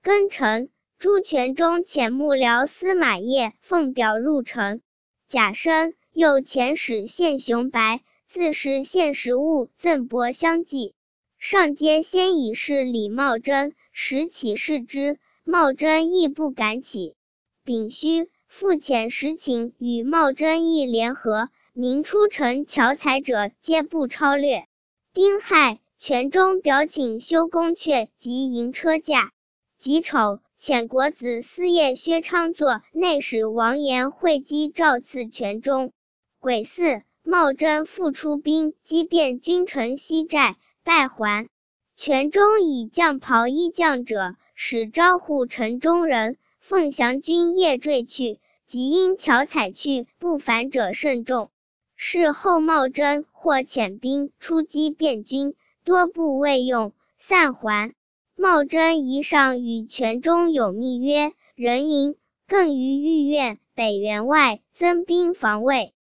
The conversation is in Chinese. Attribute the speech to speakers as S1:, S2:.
S1: 庚辰，朱全忠遣幕僚司马业奉表入城。甲申，又遣使献熊白，自是献食物赠帛相继。上阶先以示李茂贞，时起视之，茂贞亦不敢起。丙戌，复遣使请与茂贞议联合，明出城巧采者皆不超略。丁亥，全忠表请修宫阙及营车驾。己丑，遣国子司业薛昌作内史王延会稽诏赐全忠。癸巳，茂贞复出兵击遍君臣西寨，败还。全忠以将袍衣将者，使招呼城中人，凤翔军夜坠去，即因巧采去不返者甚众。事后茂贞或遣兵出击汴军，多不未用，散还。茂贞仪上与全忠有密约，人迎，更于御苑北园外增兵防卫。